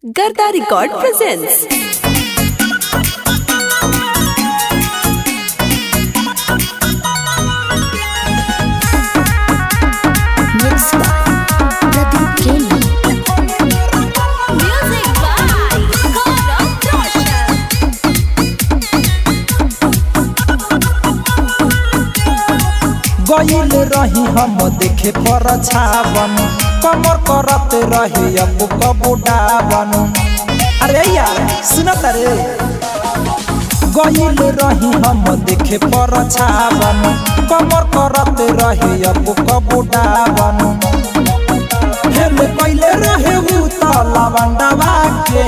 Garda Record presents. Mixed by Pradeep Kemi. Music by Gaurav Roshan. गईल रही हम देखे पर छावन कमर करत रहे अब कबुडावन। अरे यार सुनत रे, गईल रही हम देखे पर छावन कमर करत रहे अब कबुडावन। खेल पहले रहे उ लवंडवा के,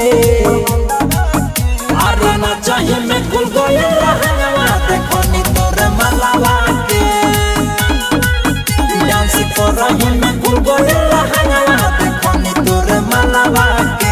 अरे ना चाहे में खुल गईल रहनवा देखो नी तोरे मलावा के। डांस कर रही में खुल गईल रहनवा देखो नी तोरे मलावा के।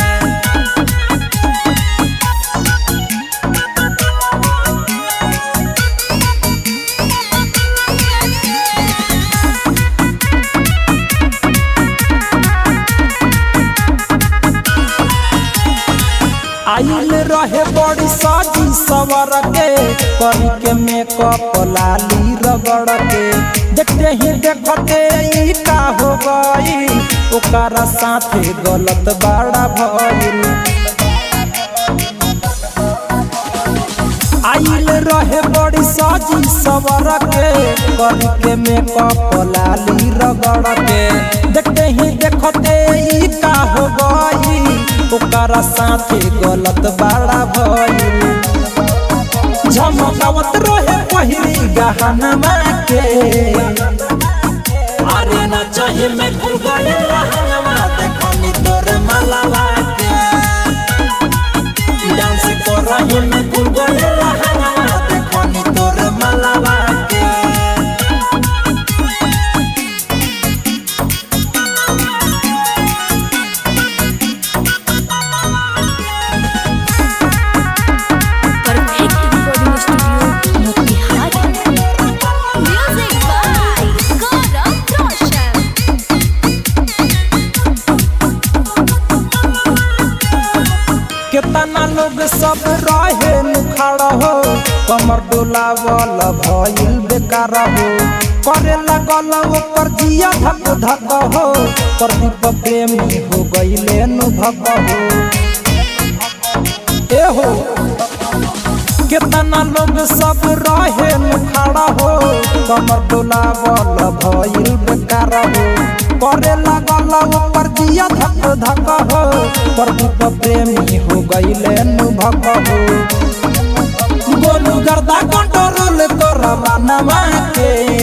आइल रहे बड़ी साजी सवर के, करी के मेकअप लाली रगड़ के। देखते ही देखते ई का हो गई, ओकरा साथे गलत बड़ा भइल। आइल रहे बड़ी साजी सवर के, करी के मेकअप लाली रगड़ के। देखते ही देखते ई का हो गई, ओकरा साथे गलत बड़ा भइल। झमकावत रहे पहिरी गहनमा के, अरे ना चाहे में खुल गईल रहनवा देखो नी तोरे मलावा के। डांस कर रही में खुल गईल रहनवा देखो नी तोरे मलावा के। Perfect recording studio, Motihari. Music by Gaurav Roshan. केतना लोग सब रहे मुखाड़ा हो, कमर डोलावल भइल बेकार हो। करे लगल ओकर जिया धक धक हो, प्रदीप प्रेमी हो गईले नुभक हो। ए हो केतना लोग सब रहे मुखाड़ा हो, कमर डोलावल भइल बेकार हो। करे लगल ओकर जिया धक धक हो, प्रदीप प्रेमी हो गईले नुभक हो। गोलू गर्दा कंट्रोल कर मनवा के,